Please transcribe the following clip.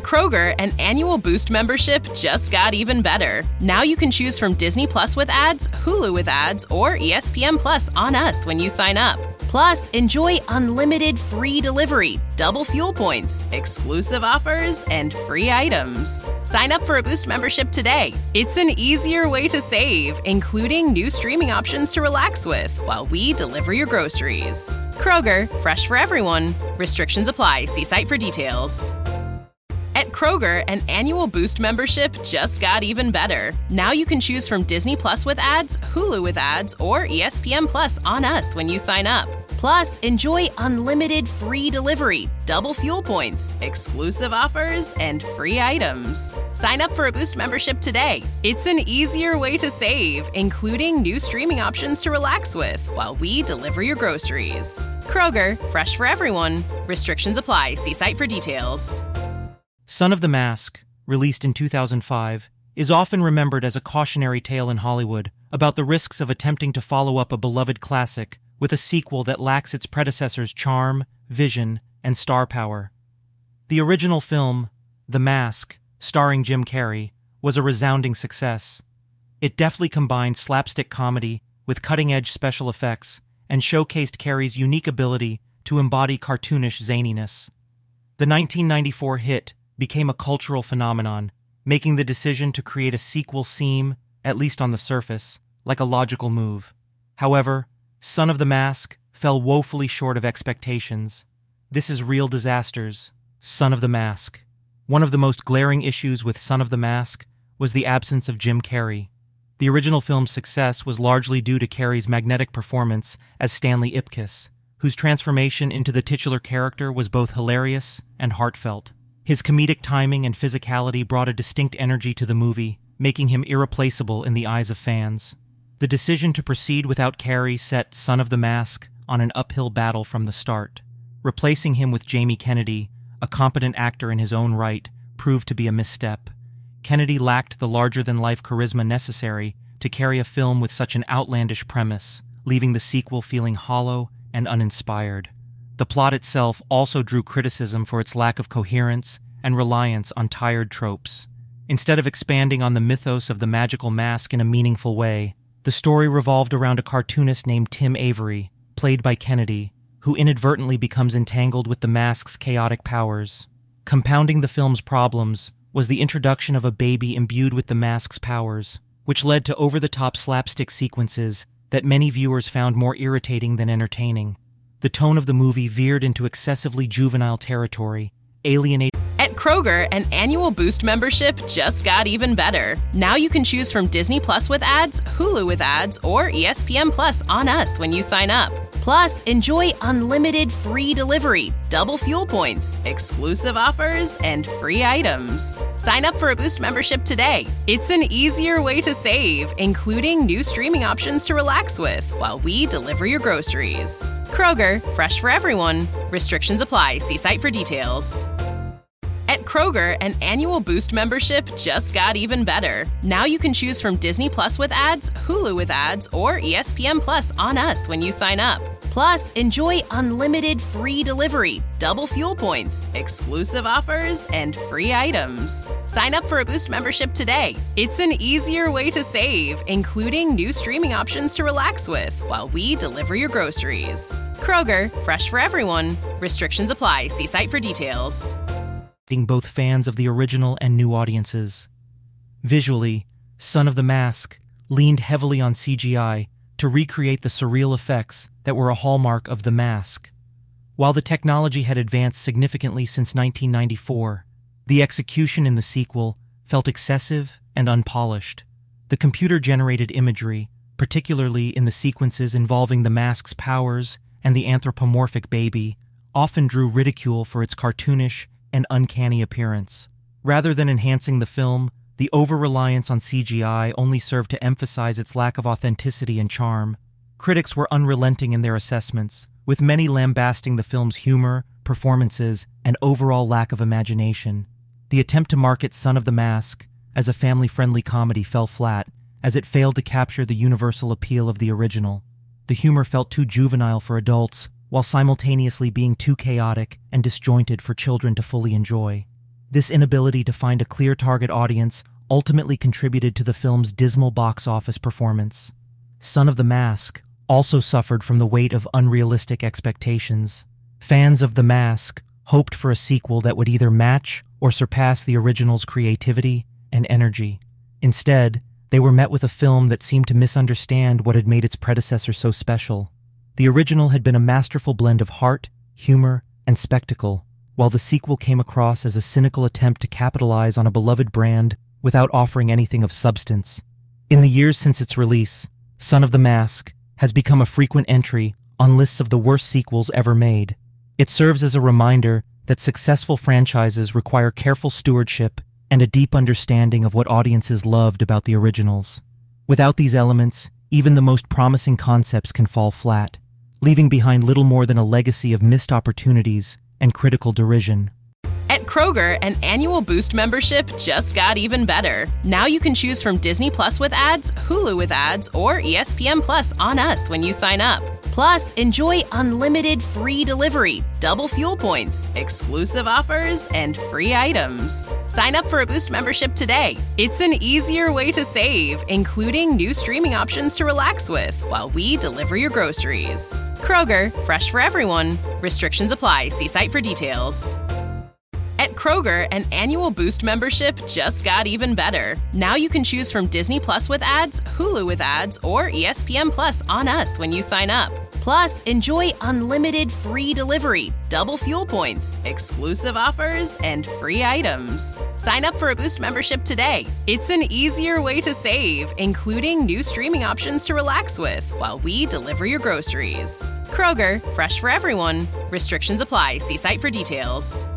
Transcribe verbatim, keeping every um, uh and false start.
Kroger, an annual Boost membership just got even better. Now you can choose from Disney Plus with ads, Hulu with ads, or E S P N Plus on us when you sign up. Plus, enjoy unlimited free delivery, double fuel points, exclusive offers, and free items. Sign up for a Boost membership today. It's an easier way to save, including new streaming options to relax with while we deliver your groceries. Kroger, fresh for everyone. Restrictions apply. See site for details. At Kroger, an annual Boost membership just got even better. Now you can choose from Disney Plus with ads, Hulu with ads, or E S P N Plus on us when you sign up. Plus, enjoy unlimited free delivery, double fuel points, exclusive offers, and free items. Sign up for a Boost membership today. It's an easier way to save, including new streaming options to relax with while we deliver your groceries. Kroger, fresh for everyone. Restrictions apply. See site for details. Son of the Mask, released in two thousand five, is often remembered as a cautionary tale in Hollywood about the risks of attempting to follow up a beloved classic with a sequel that lacks its predecessor's charm, vision, and star power. The original film, The Mask, starring Jim Carrey, was a resounding success. It deftly combined slapstick comedy with cutting-edge special effects and showcased Carrey's unique ability to embody cartoonish zaniness. The nineteen ninety-four hit became a cultural phenomenon, making the decision to create a sequel seem, at least on the surface, like a logical move. However, Son of the Mask fell woefully short of expectations. This is Real Disasters, Son of the Mask. One of the most glaring issues with Son of the Mask was the absence of Jim Carrey. The original film's success was largely due to Carrey's magnetic performance as Stanley Ipkiss, whose transformation into the titular character was both hilarious and heartfelt. His comedic timing and physicality brought a distinct energy to the movie, making him irreplaceable in the eyes of fans. The decision to proceed without Carrey set Son of the Mask on an uphill battle from the start. Replacing him with Jamie Kennedy, a competent actor in his own right, proved to be a misstep. Kennedy lacked the larger-than-life charisma necessary to carry a film with such an outlandish premise, leaving the sequel feeling hollow and uninspired. The plot itself also drew criticism for its lack of coherence and reliance on tired tropes. Instead of expanding on the mythos of the magical mask in a meaningful way, the story revolved around a cartoonist named Tim Avery, played by Kennedy, who inadvertently becomes entangled with the mask's chaotic powers. Compounding the film's problems was the introduction of a baby imbued with the mask's powers, which led to over-the-top slapstick sequences that many viewers found more irritating than entertaining. The tone of the movie veered into excessively juvenile territory, alienating. At Kroger, an annual Boost membership just got even better. Now you can choose from Disney Plus with ads, Hulu with ads, or E S P N Plus on us when you sign up. Plus, enjoy unlimited free delivery, double fuel points, exclusive offers, and free items. Sign up for a Boost membership today. It's an easier way to save, including new streaming options to relax with while we deliver your groceries. Kroger, fresh for everyone. Restrictions apply. See site for details. At Kroger, an annual Boost membership just got even better. Now you can choose from Disney Plus with ads, Hulu with ads, or E S P N Plus on us when you sign up. Plus, enjoy unlimited free delivery, double fuel points, exclusive offers, and free items. Sign up for a Boost membership today. It's an easier way to save, including new streaming options to relax with while we deliver your groceries. Kroger, fresh for everyone. Restrictions apply. See site for details. Both fans of the original and new audiences. Visually, Son of the Mask leaned heavily on C G I to recreate the surreal effects that were a hallmark of The Mask. While the technology had advanced significantly since nineteen ninety-four, the execution in the sequel felt excessive and unpolished. The computer-generated imagery, particularly in the sequences involving the mask's powers and the anthropomorphic baby, often drew ridicule for its cartoonish and uncanny appearance. Rather than enhancing the film, the over-reliance on C G I only served to emphasize its lack of authenticity and charm. Critics were unrelenting in their assessments, with many lambasting the film's humor, performances, and overall lack of imagination. The attempt to market Son of the Mask as a family-friendly comedy fell flat, as it failed to capture the universal appeal of the original. The humor felt too juvenile for adults, while simultaneously being too chaotic and disjointed for children to fully enjoy. This inability to find a clear target audience ultimately contributed to the film's dismal box office performance. Son of the Mask also suffered from the weight of unrealistic expectations. Fans of The Mask hoped for a sequel that would either match or surpass the original's creativity and energy. Instead, they were met with a film that seemed to misunderstand what had made its predecessor so special. The original had been a masterful blend of heart, humor, and spectacle, while the sequel came across as a cynical attempt to capitalize on a beloved brand without offering anything of substance. In the years since its release, Son of the Mask has become a frequent entry on lists of the worst sequels ever made. It serves as a reminder that successful franchises require careful stewardship and a deep understanding of what audiences loved about the originals. Without these elements, even the most promising concepts can fall flat, leaving behind little more than a legacy of missed opportunities and critical derision. At Kroger, an annual Boost membership just got even better. Now you can choose from Disney Plus with ads, Hulu with ads, or E S P N Plus on us when you sign up. Plus, enjoy unlimited free delivery, double fuel points, exclusive offers, and free items. Sign up for a Boost membership today. It's an easier way to save, including new streaming options to relax with while we deliver your groceries. Kroger, fresh for everyone. Restrictions apply. See site for details. At Kroger, an annual Boost membership just got even better. Now you can choose from Disney Plus with ads, Hulu with ads, or E S P N Plus on us when you sign up. Plus, enjoy unlimited free delivery, double fuel points, exclusive offers, and free items. Sign up for a Boost membership today. It's an easier way to save, including new streaming options to relax with while we deliver your groceries. Kroger, fresh for everyone. Restrictions apply. See site for details.